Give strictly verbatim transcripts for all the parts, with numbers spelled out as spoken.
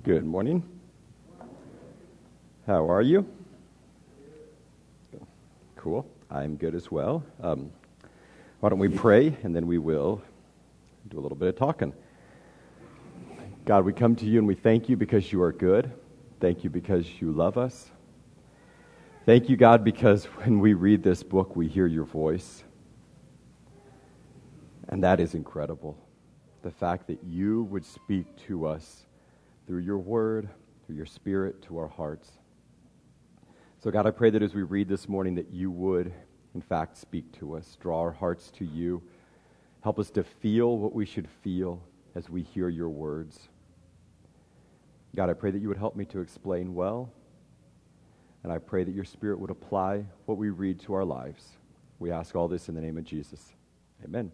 Good morning. How are you? Cool. I'm good as well. Um, why don't we pray, and then we will do a little bit of talking. God, we come to you and we thank you because you are good. Thank you because you love us. Thank you, God, because when we read this book, we hear your voice. And that is incredible. The fact that you would speak to us through your word, through your spirit, to our hearts. So God, I pray that as we read this morning that you would, in fact, speak to us, draw our hearts to you, help us to feel what we should feel as we hear your words. God, I pray that you would help me to explain well, and I pray that your spirit would apply what we read to our lives. We ask all this in the name of Jesus. Amen.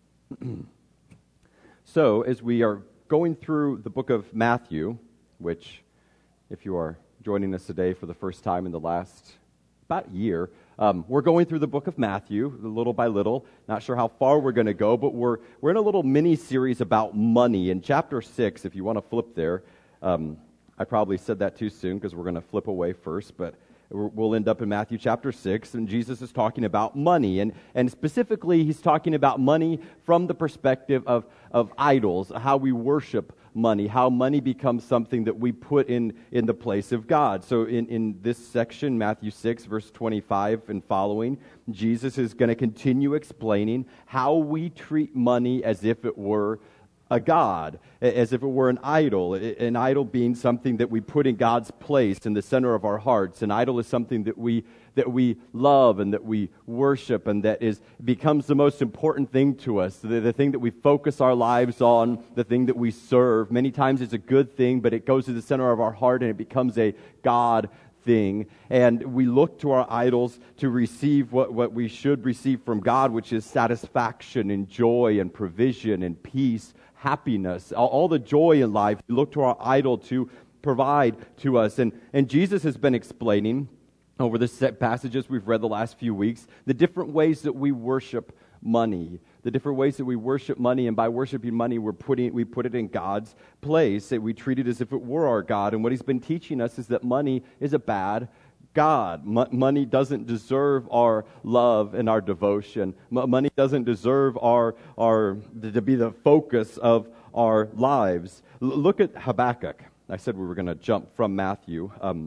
So, as we are going through the book of Matthew, which, if you are joining us today for the first time in the last about year, um, we're going through the book of Matthew, little by little. Not sure how far we're going to go, but we're we're in a little mini-series about money. In chapter six, if you want to flip there, um, I probably said that too soon because we're going to flip away first, but we'll end up in Matthew chapter six, and Jesus is talking about money, and, and specifically he's talking about money from the perspective of, of idols, how we worship money, how money becomes something that we put in, in the place of God. So in, in this section, Matthew six, verse twenty-five and following, Jesus is going to continue explaining how we treat money as if it were a god, as if it were an idol, an idol being something that we put in God's place in the center of our hearts. An idol is something that we that we love and that we worship and that is becomes the most important thing to us, the, the thing that we focus our lives on, the thing that we serve. Many times it's a good thing, but it goes to the center of our heart and it becomes a god thing, and we look to our idols to receive what, what we should receive from God, which is satisfaction and joy and provision and peace, happiness, all, all the joy in life. We look to our idol to provide to us, and, and Jesus has been explaining over the set passages we've read the last few weeks, the different ways that we worship money, the different ways that we worship money, and by worshiping money, we're putting we put it in God's place. That we treat it as if it were our God. And what he's been teaching us is that money is a bad God. M- money doesn't deserve our love and our devotion. M- money doesn't deserve our our to be the focus of our lives. L- look at Habakkuk. I said we were going to jump from Matthew. Um,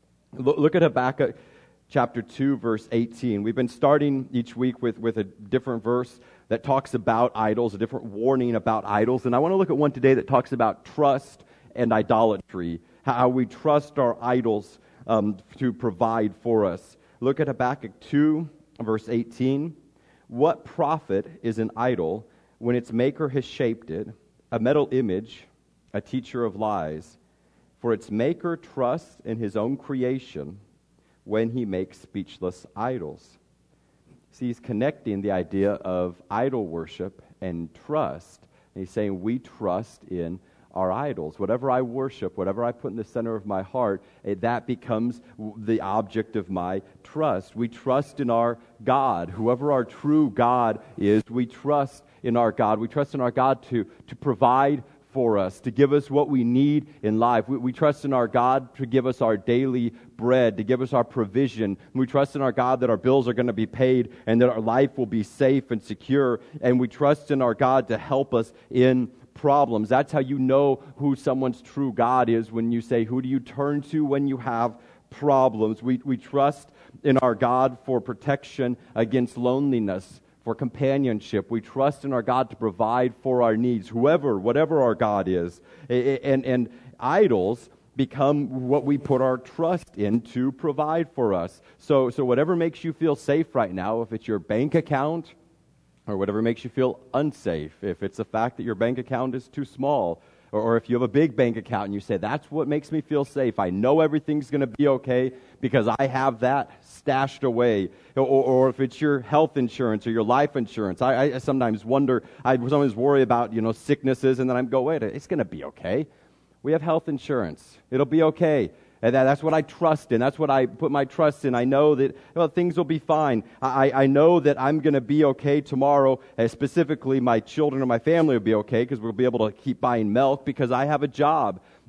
l- look at Habakkuk. Chapter two, verse eighteen. We've been starting each week with, with a different verse that talks about idols, a different warning about idols. And I want to look at one today that talks about trust and idolatry, how we trust our idols um, to provide for us. Look at Habakkuk two, verse eighteen. What profit is an idol when its maker has shaped it, a metal image, a teacher of lies? For its maker trusts in his own creation when he makes speechless idols. See, he's connecting the idea of idol worship and trust. And he's saying we trust in our idols. Whatever I worship, whatever I put in the center of my heart, it, that becomes the object of my trust. We trust in our God. Whoever our true God is, we trust in our God. We trust in our God to, to provide for us, to give us what we need in life. We, we trust in our God to give us our daily bread, to give us our provision. We trust in our God that our bills are going to be paid and that our life will be safe and secure. And we trust in our God to help us in problems. That's how you know who someone's true God is, when you say, who do you turn to when you have problems? We, we trust in our God for protection against loneliness, for companionship. We trust in our God to provide for our needs, whoever, whatever our God is. And, and idols become what we put our trust in to provide for us. So, so whatever makes you feel safe right now, if it's your bank account, or whatever makes you feel unsafe, if it's the fact that your bank account is too small, or, or if you have a big bank account and you say, that's what makes me feel safe. I know everything's going to be okay because I have that stashed away. Or, or if it's your health insurance or your life insurance. I, I sometimes wonder, I sometimes worry about, you know, sicknesses, and then I go, wait, it's going to be okay. We have health insurance. It'll be okay. And that, that's what I trust in. That's what I put my trust in. I know that, well, things will be fine. I, I know that I'm going to be okay tomorrow. Uh, specifically, my children and my family will be okay because we'll be able to keep buying milk because I have a job.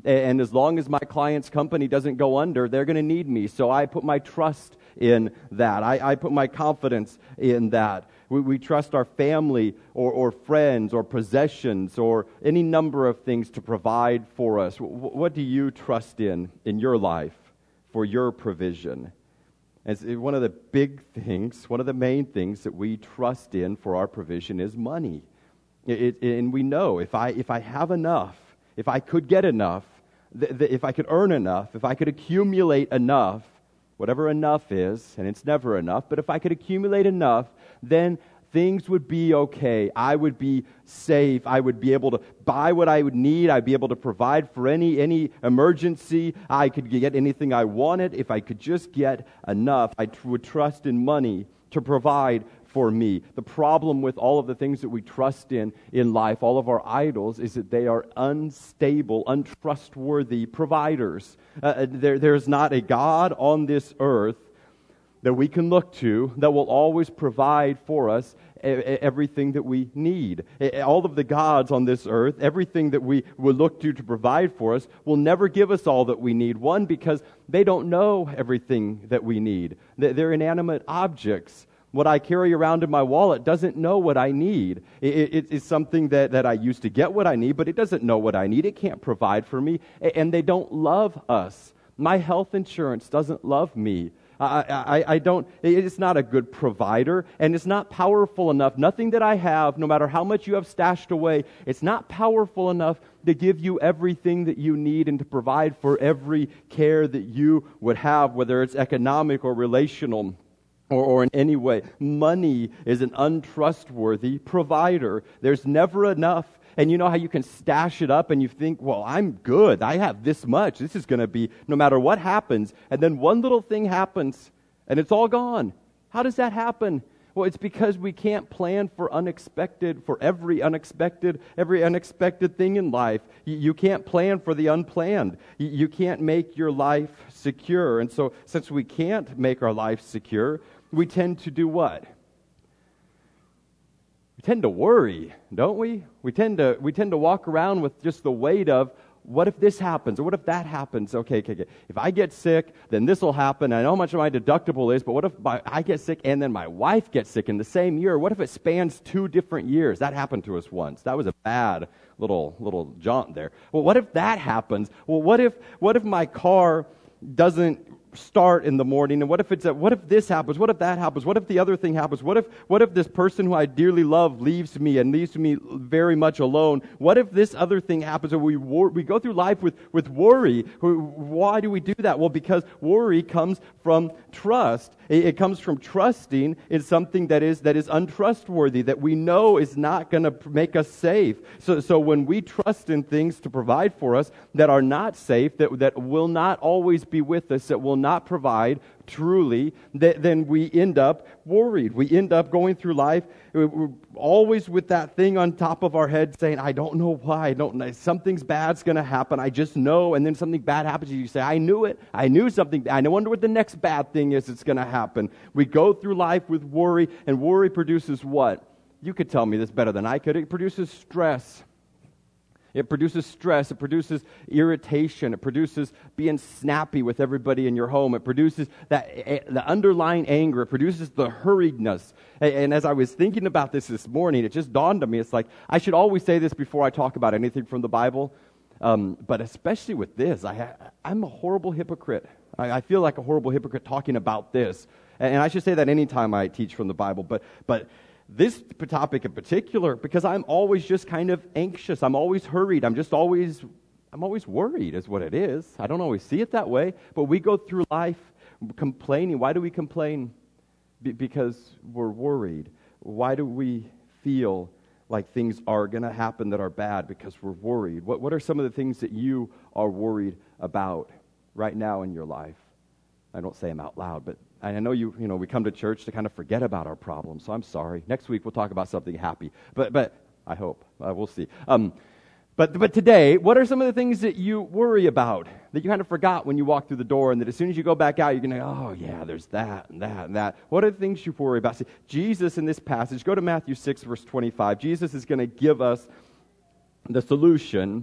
And as long as my client's company doesn't go under, they're going to need me. So I put my trust in that. I, I put my confidence in that. We, we trust our family or, or friends or possessions or any number of things to provide for us. W- what do you trust in in your life for your provision? As one of the big things, one of the main things that we trust in for our provision is money. It, it, and we know if I if I have enough, if I could get enough, th- th- if I could earn enough, if I could accumulate enough, whatever enough is, and it's never enough, but if I could accumulate enough, then things would be okay. I would be safe. I would be able to buy what I would need. I'd be able to provide for any any emergency. I could get anything I wanted if I could just get enough. I tr- would trust in money to provide for me. The problem with all of the things that we trust in in life, all of our idols, is that they are unstable, untrustworthy providers. Uh, there, there's not a God on this earth that we can look to that will always provide for us everything that we need. All of the gods on this earth, everything that we will look to to provide for us, will never give us all that we need. One, because they don't know everything that we need. They're inanimate objects. What I carry around in my wallet doesn't know what I need. It, it, it's something that, that I use to get what I need, but it doesn't know what I need. It can't provide for me, and they don't love us. My health insurance doesn't love me. I, I, I don't, it's not a good provider, and it's not powerful enough. Nothing that I have, no matter how much you have stashed away, it's not powerful enough to give you everything that you need and to provide for every care that you would have, whether it's economic or relational or, or in any way. Money is an untrustworthy provider. There's never enough. And you know how you can stash it up and you think, well, I'm good. I have this much. This is going to be no matter what happens. And then one little thing happens and it's all gone. How does that happen? Well, it's because we can't plan for unexpected, for every unexpected, every unexpected thing in life. You, you can't plan for the unplanned. You, you can't make your life secure. And so since we can't make our life secure, we tend to do what? We tend to worry, don't we? We tend to we tend to walk around with just the weight of, what if this happens, or what if that happens? Okay, okay, okay. If I get sick, then this will happen. I know how much my deductible is, but what if my, I get sick and then my wife gets sick in the same year? What if it spans two different years? That happened to us once. That was a bad little little jaunt there. Well, what if that happens? Well, what if what if my car doesn't start in the morning, and what if it's a, what if this happens, what if that happens, what if the other thing happens, what if what if this person who I dearly love leaves me and leaves me very much alone, what if this other thing happens? And we wor- we go through life with with worry. Why do we do that? Well, because worry comes from trust. It, it comes from trusting in something that is that is untrustworthy, that we know is not going to make us safe. So so when we trust in things to provide for us that are not safe, that that will not always be with us, that will not provide truly, th- then we end up worried. We end up going through life we're always with that thing on top of our head saying, I don't know why, I don't know, something's bad's going to happen, I just know, and then something bad happens and you say, I knew it, I knew something, I wonder what the next bad thing is that's going to happen. We go through life with worry, and worry produces what? You could tell me this better than I could. It produces stress. It produces stress. It produces irritation. It produces being snappy with everybody in your home. It produces that the underlying anger. It produces the hurriedness. And as I was thinking about this this morning, it just dawned on me. It's like, I should always say this before I talk about anything from the Bible. Um, but especially with this, I ha- I'm a horrible hypocrite. I, I feel like a horrible hypocrite talking about this. And, and I should say that anytime I teach from the Bible. But but this topic in particular, because I'm always just kind of anxious. I'm always hurried. I'm just always, I'm always worried is what it is. I don't always see it that way, but we go through life complaining. Why do we complain? Be- because we're worried. Why do we feel like things are going to happen that are bad? Because we're worried. What, what are some of the things that you are worried about right now in your life? I don't say them out loud, but I know you, you know, we come to church to kind of forget about our problems, so I'm sorry. Next week we'll talk about something happy, but but I hope. Uh, we'll see. Um, but but today, what are some of the things that you worry about, that you kind of forgot when you walk through the door, and that as soon as you go back out, you're going to go, oh yeah, there's that and that and that. What are the things you worry about? See, Jesus in this passage, go to Matthew six, verse twenty-five. Jesus is going to give us the solution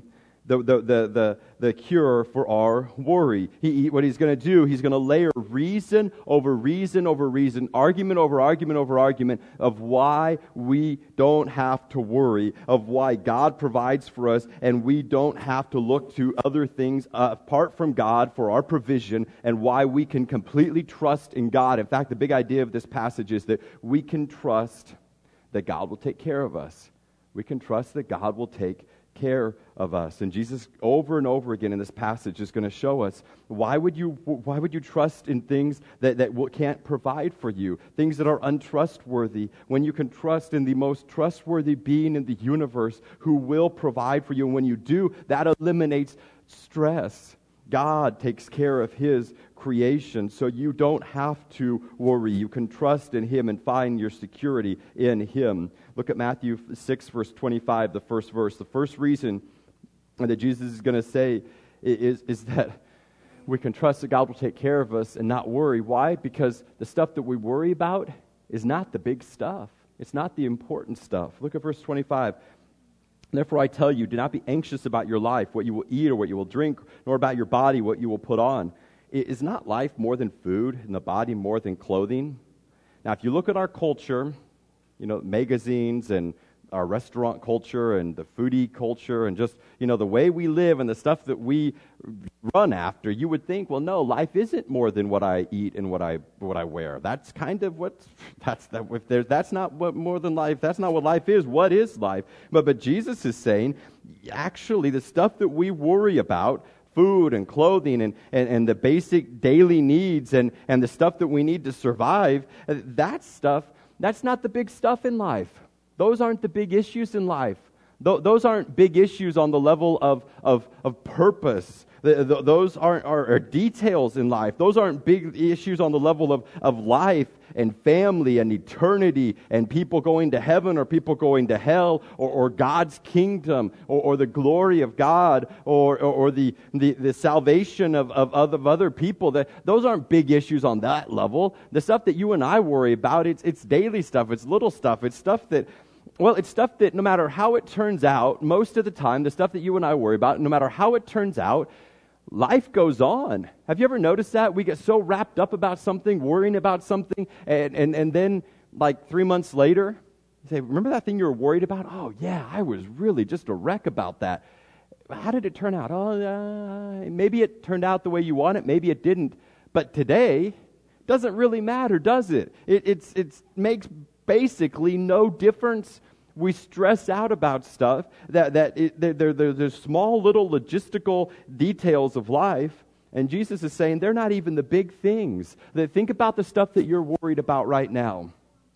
the, the, the, the, the cure for our worry. He, he, what he's going to do, he's going to layer reason over reason over reason, argument over argument over argument of why we don't have to worry, of why God provides for us, and we don't have to look to other things uh, apart from God for our provision, and why we can completely trust in God. In fact, the big idea of this passage is that we can trust that God will take care of us. We can trust that God will take care of us. And Jesus over and over again in this passage is going to show us why would you why would you trust in things that, that will, can't provide for you, things that are untrustworthy, when you can trust in the most trustworthy being in the universe who will provide for you. And when you do, that eliminates stress. God takes care of His creation, so you don't have to worry. You can trust in Him and find your security in Him. Look at Matthew six, verse twenty-five, the first verse. The first reason that Jesus is going to say is, is that we can trust that God will take care of us and not worry. Why? Because the stuff that we worry about is not the big stuff. It's not the important stuff. Look at verse twenty-five. Therefore I tell you, do not be anxious about your life, what you will eat or what you will drink, nor about your body, what you will put on. Is not life more than food, and the body more than clothing? Now, if you look at our culture, you know, magazines and our restaurant culture and the foodie culture and just, you know, the way we live and the stuff that we run after, you would think, well, no, life isn't more than what I eat and what I what I wear. That's kind of what that's that. If there's that's not what more than life. That's not what life is. What is life? But but Jesus is saying, actually, the stuff that we worry about, food and clothing and, and, and the basic daily needs and, and the stuff that we need to survive, that stuff, that's not the big stuff in life. Those aren't the big issues in life. Th- those aren't big issues on the level of, of, of purpose. The, the, those aren't are, are details in life. Those aren't big issues on the level of, of life and family and eternity and people going to heaven or people going to hell or, or God's kingdom or, or the glory of God or, or, or the, the, the salvation of, of, of other people. That, those aren't big issues on that level. The stuff that you and I worry about, it's, it's daily stuff. It's little stuff. It's stuff that Well, it's stuff that no matter how it turns out, most of the time, the stuff that you and I worry about, no matter how it turns out, life goes on. Have you ever noticed that? We get so wrapped up about something, worrying about something, and, and, and then like three months later, you say, remember that thing you were worried about? Oh, yeah, I was really just a wreck about that. How did it turn out? Oh, uh, maybe it turned out the way you want it. Maybe it didn't. But today, doesn't really matter, does it? It it's it's makes basically no difference. We stress out about stuff that that it, they're, they're, they're small little logistical details of life, and Jesus is saying they're not even the big things. That think about the stuff that you're worried about right now.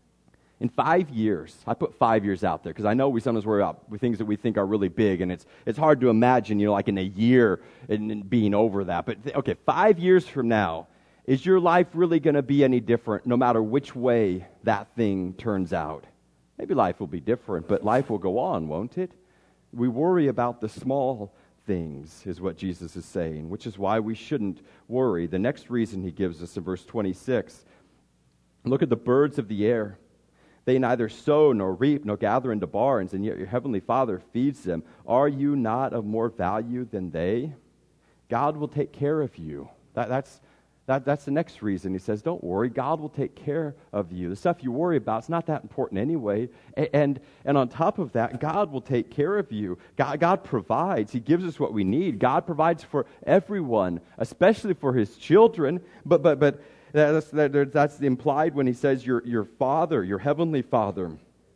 In five years, I put five years out there because I know we sometimes worry about things that we think are really big, and it's it's hard to imagine, you know, like in a year and, and being over that. But okay, five years from now, is your life really going to be any different no matter which way that thing turns out? Maybe life will be different, but life will go on, won't it? We worry about the small things, is what Jesus is saying, which is why we shouldn't worry. The next reason he gives us in verse twenty-six, look at the birds of the air. They neither sow nor reap nor gather into barns, and yet your heavenly Father feeds them. Are you not of more value than they? God will take care of you. That, that's That, that's the next reason. He says, don't worry. God will take care of you. The stuff you worry about, it's not that important anyway. And, and, and on top of that, God will take care of you. God, God provides. He gives us what we need. God provides for everyone, especially for His children. But but but that's, that, that's implied when He says your, your Father, your Heavenly Father,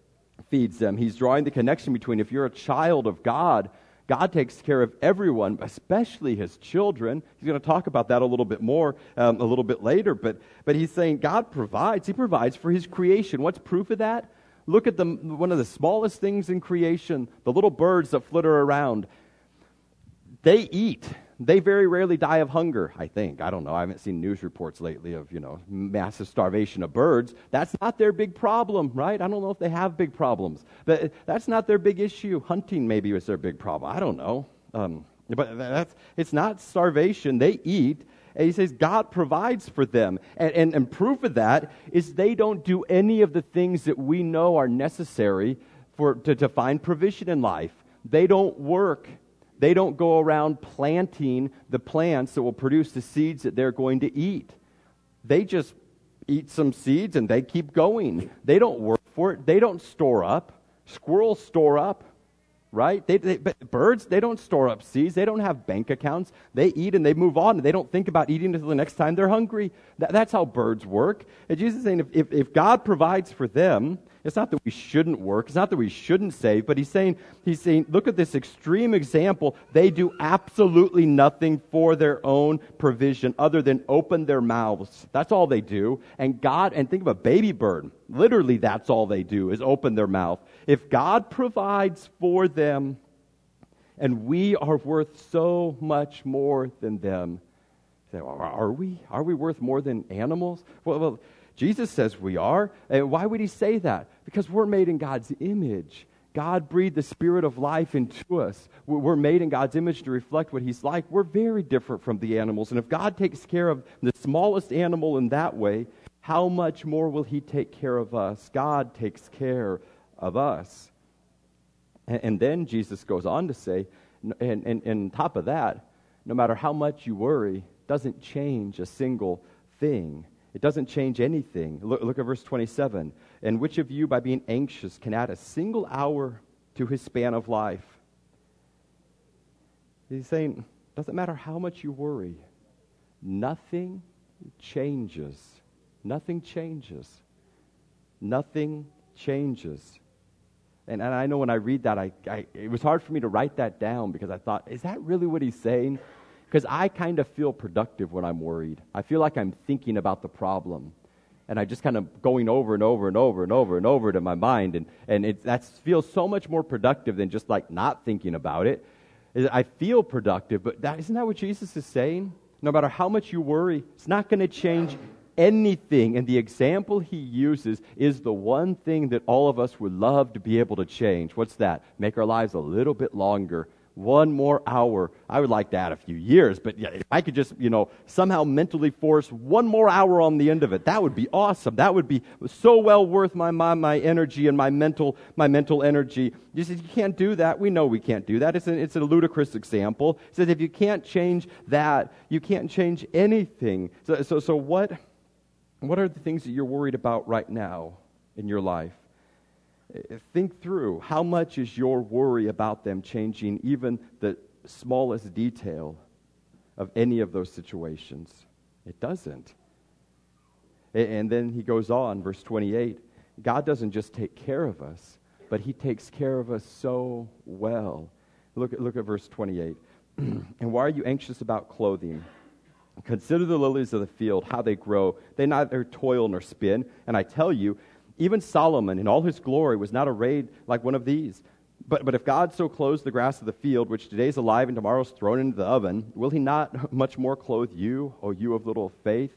feeds them. He's drawing the connection between if you're a child of God, God takes care of everyone, especially His children. He's going to talk about that a little bit more um, a little bit later. But but He's saying God provides. He provides for His creation. What's proof of that? Look at the one of the smallest things in creation, the little birds that flitter around. They eat. They very rarely die of hunger, I think. I don't know. I haven't seen news reports lately of, you know, massive starvation of birds. That's not their big problem, right? I don't know if they have big problems. But that's not their big issue. Hunting maybe was their big problem. I don't know. Um, but that's it's not starvation. They eat. And he says God provides for them. And, and, and proof of that is they don't do any of the things that we know are necessary for to, to find provision in life. They don't work. They don't go around planting the plants that will produce the seeds that they're going to eat. They just eat some seeds and they keep going. They don't work for it. They don't store up. Squirrels store up, right? They, they, but birds, they don't store up seeds. They don't have bank accounts. They eat and they move on. They don't think about eating until the next time they're hungry. That, that's how birds work. And Jesus is saying if, if, if God provides for them, it's not that we shouldn't work. It's not that we shouldn't save. But he's saying, he's saying, look at this extreme example. They do absolutely nothing for their own provision other than open their mouths. That's all they do. And God, and think of a baby bird. Literally, that's all they do is open their mouth. If God provides for them, and we are worth so much more than them, say, well, are we? Are we worth more than animals? Well, well Jesus says we are. And why would he say that? Because we're made in God's image. God breathed the spirit of life into us. We're made in God's image to reflect what he's like. We're very different from the animals. And if God takes care of the smallest animal in that way, how much more will he take care of us? God takes care of us. And, and then Jesus goes on to say, and, and, and on top of that, no matter how much you worry, doesn't change a single thing. It doesn't change anything. Look, look at verse twenty-seven. And which of you, by being anxious, can add a single hour to his span of life? He's saying, doesn't matter how much you worry. Nothing changes. Nothing changes. Nothing changes. And, and I know when I read that, I, I it was hard for me to write that down because I thought, is that really what he's saying? Because I kind of feel productive when I'm worried. I feel like I'm thinking about the problem. And I just kind of going over and over and over and over and over it in my mind. And, and it that feels so much more productive than just like not thinking about it. I feel productive, but that, isn't that what Jesus is saying? No matter how much you worry, it's not going to change anything. And the example he uses is the one thing that all of us would love to be able to change. What's that? Make our lives a little bit longer. One more hour. I would like to add a few years, but yeah, if I could just, you know, somehow mentally force one more hour on the end of it, that would be awesome. That would be so well worth my my, my energy and my mental my mental energy. You said you can't do that. We know we can't do that. It's a, it's a ludicrous example. It says if you can't change that, you can't change anything. So so so what what are the things that you're worried about right now in your life? Think through, how much is your worry about them changing even the smallest detail of any of those situations? It doesn't. And then he goes on, verse twenty-eight, God doesn't just take care of us, but he takes care of us so well. Look at, look at verse twenty-eight. And why are you anxious about clothing? Consider the lilies of the field, how they grow. They neither toil nor spin. And I tell you, even Solomon in all his glory was not arrayed like one of these. But but if God so clothes the grass of the field, which today is alive and tomorrow is thrown into the oven, will he not much more clothe you, O you of little faith?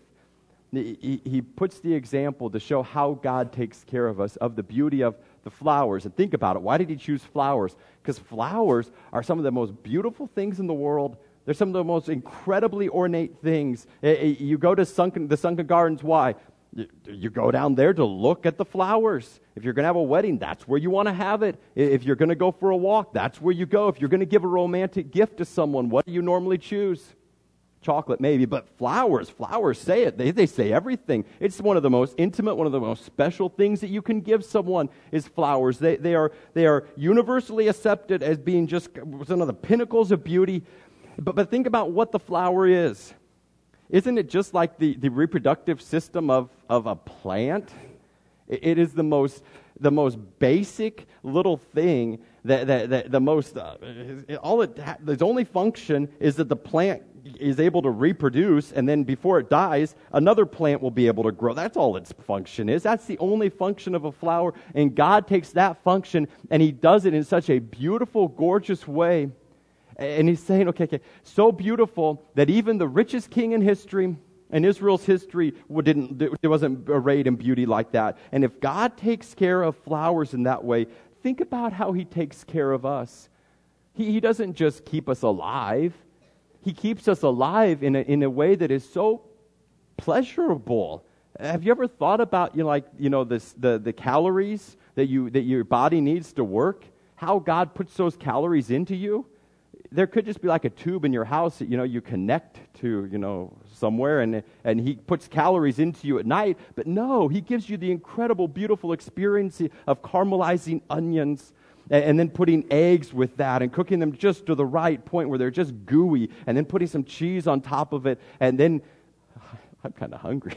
He, he puts the example to show how God takes care of us, of the beauty of the flowers. And think about it. Why did he choose flowers? Because flowers are some of the most beautiful things in the world. They're some of the most incredibly ornate things. You go to sunken, the sunken gardens, why? You go down there to look at the flowers. If you're going to have a wedding, that's where you want to have it. If you're going to go for a walk, that's where you go. If you're going to give a romantic gift to someone, what do you normally choose? Chocolate, maybe, but flowers. Flowers say it. They, they say everything. It's one of the most intimate, one of the most special things that you can give someone is flowers. They, they, are, they are universally accepted as being just one of the pinnacles of beauty. But, but think about what the flower is. Isn't it just like the, the reproductive system of, of a plant? It, it is the most the most basic little thing that, that, that the most uh, all it ha- its only function is that the plant is able to reproduce, and then before it dies, another plant will be able to grow. That's all its function is. That's the only function of a flower, and God takes that function and he does it in such a beautiful, gorgeous way. And he's saying, okay, okay, so beautiful that even the richest king in history, in Israel's history, didn't, it wasn't arrayed in beauty like that. And if God takes care of flowers in that way, think about how he takes care of us. He, he doesn't just keep us alive. He keeps us alive in a, in a way that is so pleasurable. Have you ever thought about, you know, like, you know, this, the, the calories that you that your body needs to work? How God puts those calories into you? there could just be like a tube in your house that, you know, you connect to, you know, somewhere, and and he puts calories into you at night. But no, he gives you the incredible, beautiful experience of caramelizing onions and, and then putting eggs with that and cooking them just to the right point where they're just gooey, and then putting some cheese on top of it, and then, I'm kind of hungry,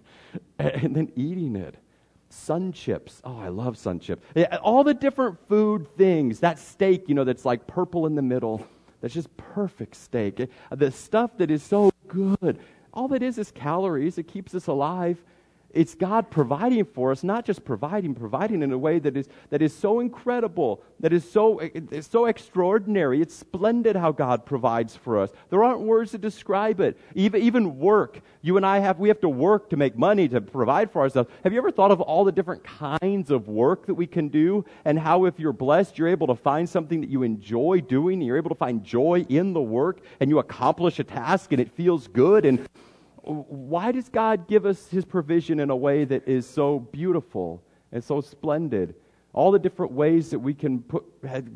and then eating it. Sun chips. Oh, I love sun chips. All the different food things. That steak, you know, that's like purple in the middle. That's just perfect steak. The stuff that is so good. All that is is calories. It keeps us alive. It's God providing for us, not just providing, providing in a way that is that is so incredible, that is so it's so extraordinary. It's splendid how God provides for us. There aren't words to describe it. Even even work. You and I have we have to work to make money to provide for ourselves. Have you ever thought of all the different kinds of work that we can do, and how if you're blessed, you're able to find something that you enjoy doing, and you're able to find joy in the work, and you accomplish a task, and it feels good. And why does God give us His provision in a way that is so beautiful and so splendid? All the different ways that we can put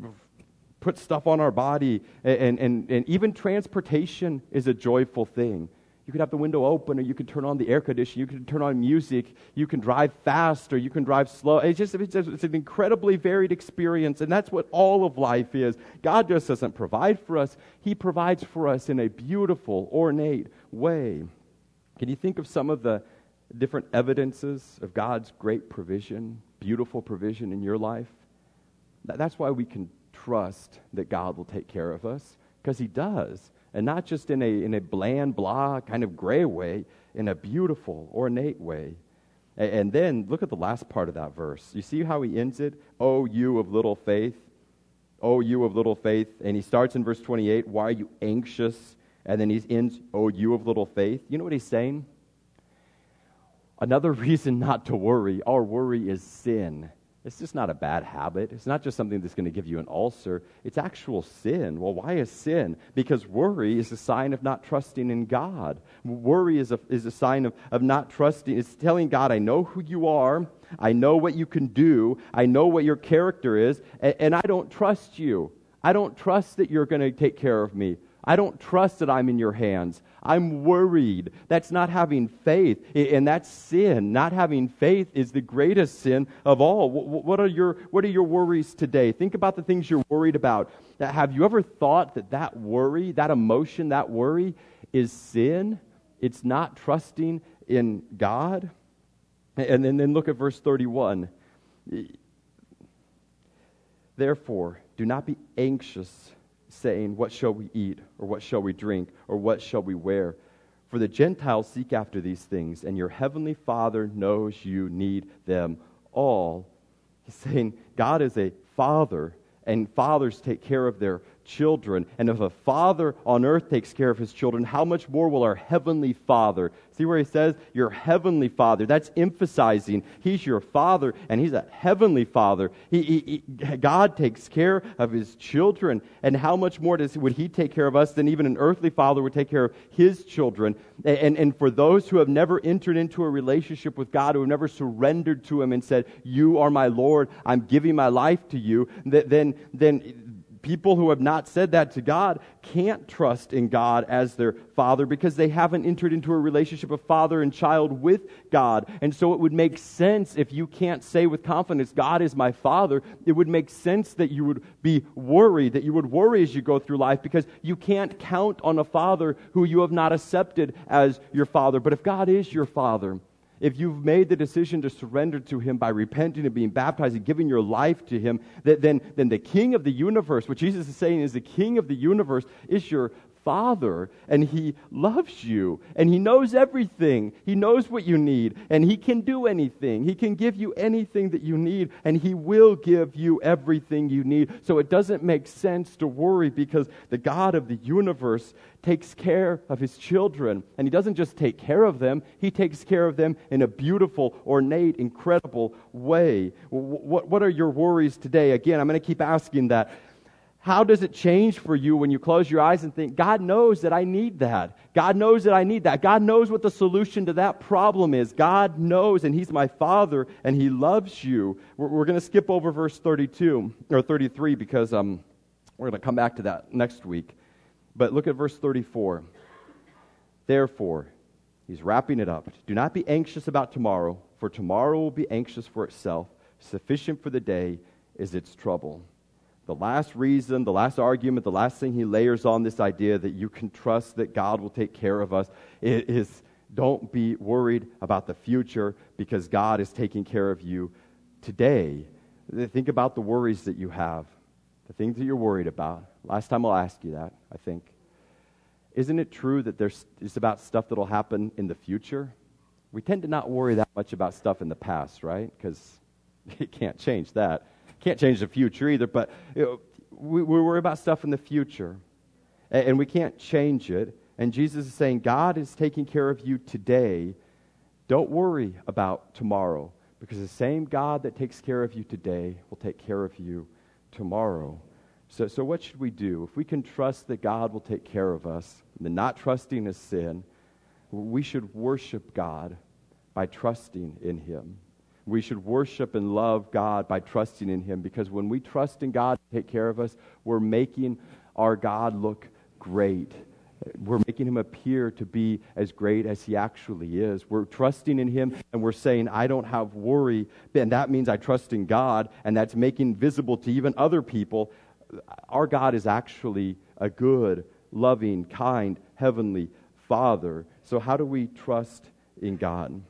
put stuff on our body, and, and, and even transportation is a joyful thing. You could have the window open, or you could turn on the air conditioning, you can turn on music, you can drive fast, or you can drive slow. It's just, it's just it's an incredibly varied experience, and that's what all of life is. God just doesn't provide for us. He provides for us in a beautiful, ornate way. Can you think of some of the different evidences of God's great provision, beautiful provision in your life? That's why we can trust that God will take care of us, because He does. And not just in a in a bland, blah, kind of gray way, in a beautiful, ornate way. And, and then look at the last part of that verse. You see how he ends it? Oh, you of little faith. Oh, you of little faith. And he starts in verse twenty-eight. Why are you anxious? And then he ends, oh, you of little faith. You know what he's saying? Another reason not to worry. Our worry is sin. It's just not a bad habit. It's not just something that's going to give you an ulcer. It's actual sin. Well, why is sin? Because worry is a sign of not trusting in God. Worry is a, is a sign of, of not trusting. It's telling God, I know who you are. I know what you can do. I know what your character is. And, and I don't trust you. I don't trust that you're going to take care of me. I don't trust that I'm in your hands. I'm worried. That's not having faith, and that's sin. Not having faith is the greatest sin of all. What are your What are your worries today? Think about the things you're worried about. Have you ever thought that that worry, that emotion, that worry is sin? It's not trusting in God? And then, then look at verse thirty-one. Therefore, do not be anxious, saying, what shall we eat, or what shall we drink, or what shall we wear? For the Gentiles seek after these things, and your heavenly Father knows you need them all. He's saying God is a father, and fathers take care of their children. And if a father on earth takes care of his children, how much more will our heavenly Father? See where he says, your heavenly Father. That's emphasizing He's your Father, and He's a heavenly Father. He, he, he, God takes care of His children, and how much more does would He take care of us than even an earthly father would take care of his children? And, and, and for those who have never entered into a relationship with God, who have never surrendered to Him and said, you are my Lord, I'm giving my life to you, then then people who have not said that to God can't trust in God as their Father, because they haven't entered into a relationship of father and child with God. And so it would make sense, if you can't say with confidence, God is my Father, it would make sense that you would be worried, that you would worry as you go through life, because you can't count on a Father who you have not accepted as your Father. But if God is your Father, if you've made the decision to surrender to Him by repenting and being baptized and giving your life to Him, that then, then the King of the universe, what Jesus is saying is the King of the universe is your Father, and He loves you, and He knows everything. He knows what you need, and He can do anything. He can give you anything that you need, and He will give you everything you need. So it doesn't make sense to worry, because the God of the universe takes care of His children, and He doesn't just take care of them, He takes care of them in a beautiful, ornate, incredible way. What, what are your worries today? Again, I'm going to keep asking that. How does it change for you when you close your eyes and think, God knows that I need that. God knows that I need that. God knows what the solution to that problem is. God knows, and He's my Father, and He loves you. We're, we're going to skip over verse thirty-two, or thirty-three, because um, We're going to come back to that next week. But look at verse thirty-four. Therefore, he's wrapping it up. Do not be anxious about tomorrow, for tomorrow will be anxious for itself. Sufficient for the day is its trouble. The last reason, the last argument, the last thing he layers on this idea that you can trust that God will take care of us is don't be worried about the future because God is taking care of you today. Think about the worries that you have, the things that you're worried about. Last time I'll ask you that, I think. Isn't it true that there's it's about stuff that will happen in the future? We tend to not worry that much about stuff in the past, right? Because you can't change that. Can't change the future either, but you know, we, we worry about stuff in the future, and, and we can't change it. And Jesus is saying, God is taking care of you today. Don't worry about tomorrow, because the same God that takes care of you today will take care of you tomorrow. So, so what should we do? If we can trust that God will take care of us, and not trusting is sin, we should worship God by trusting in Him. We should worship and love God by trusting in Him, because when we trust in God to take care of us, we're making our God look great. We're making Him appear to be as great as He actually is. We're trusting in Him, and we're saying, I don't have worry, and that means I trust in God, and that's making visible to even other people, our God is actually a good, loving, kind, heavenly Father. So how do we trust in God?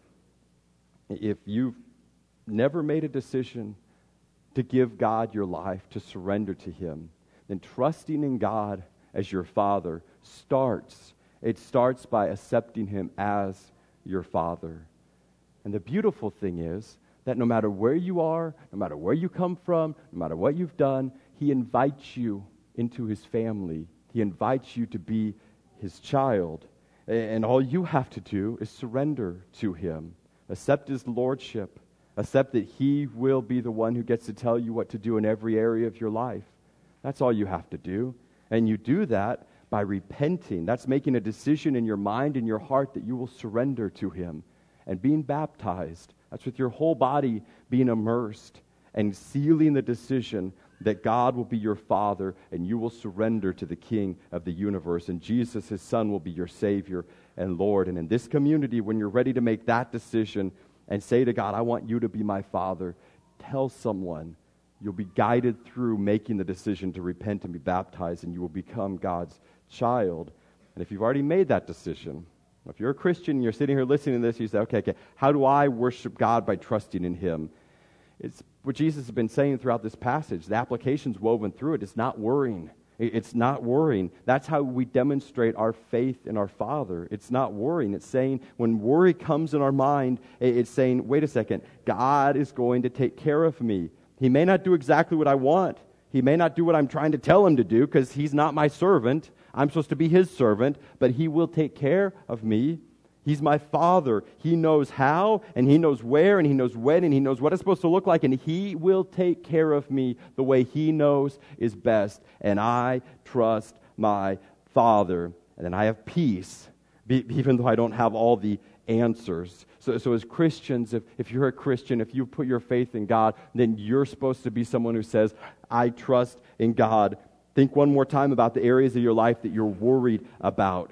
If you've never made a decision to give God your life, to surrender to Him, then trusting in God as your Father starts. It starts by accepting Him as your Father. And the beautiful thing is that no matter where you are, no matter where you come from, no matter what you've done, He invites you into His family. He invites you to be His child. And all you have to do is surrender to Him. Accept His lordship. Accept that He will be the one who gets to tell you what to do in every area of your life. That's all you have to do. And you do that by repenting. That's making a decision in your mind and your heart that you will surrender to Him. And being baptized. That's with your whole body being immersed and sealing the decision that God will be your Father and you will surrender to the King of the universe. And Jesus, His Son, will be your Savior and Lord. And in this community, when you're ready to make that decision and say to God, I want you to be my Father, tell someone. You'll be guided through making the decision to repent and be baptized, and you will become God's child. And if you've already made that decision, if you're a Christian and you're sitting here listening to this, you say, okay, okay, how do I worship God by trusting in Him? It's what Jesus has been saying throughout this passage. The application's woven through it. It's not worrying. It's not worrying. That's how we demonstrate our faith in our Father. It's not worrying. It's saying when worry comes in our mind, it's saying, wait a second, God is going to take care of me. He may not do exactly what I want. He may not do what I'm trying to tell Him to do because He's not my servant. I'm supposed to be His servant, but He will take care of me. He's my Father. He knows how, and He knows where, and He knows when, and He knows what it's supposed to look like, and He will take care of me the way He knows is best. And I trust my Father. And then I have peace, even though I don't have all the answers. So, so as Christians, if, if you're a Christian, if you put your faith in God, then you're supposed to be someone who says, I trust in God. Think one more time about the areas of your life that you're worried about.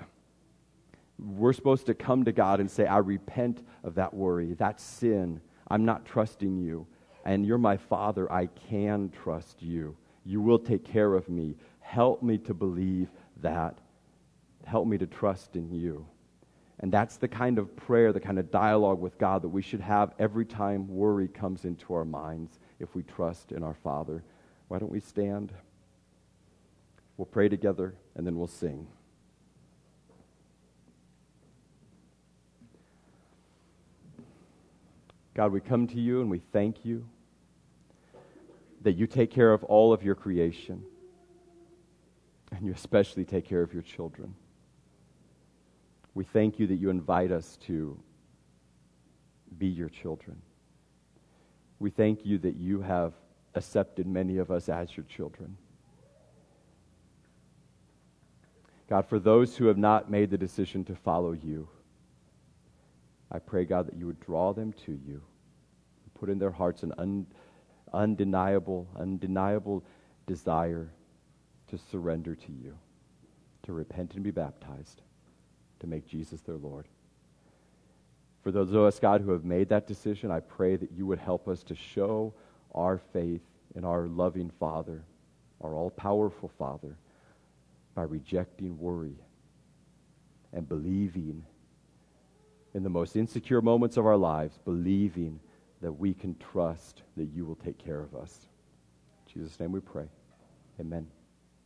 We're supposed to come to God and say, I repent of that worry, that sin. I'm not trusting you. And you're my Father. I can trust you. You will take care of me. Help me to believe that. Help me to trust in you. And that's the kind of prayer, the kind of dialogue with God that we should have every time worry comes into our minds if we trust in our Father. Why don't we stand? We'll pray together, and then we'll sing. God, we come to you and we thank you that you take care of all of your creation, and you especially take care of your children. We thank you that you invite us to be your children. We thank you that you have accepted many of us as your children. God, for those who have not made the decision to follow you, I pray, God, that you would draw them to you, put in their hearts an un, undeniable, undeniable desire to surrender to you, to repent and be baptized, to make Jesus their Lord. For those of us, God, who have made that decision, I pray that you would help us to show our faith in our loving Father, our all-powerful Father, by rejecting worry and believing in the most insecure moments of our lives, believing that we can trust that you will take care of us. In Jesus' name we pray. Amen.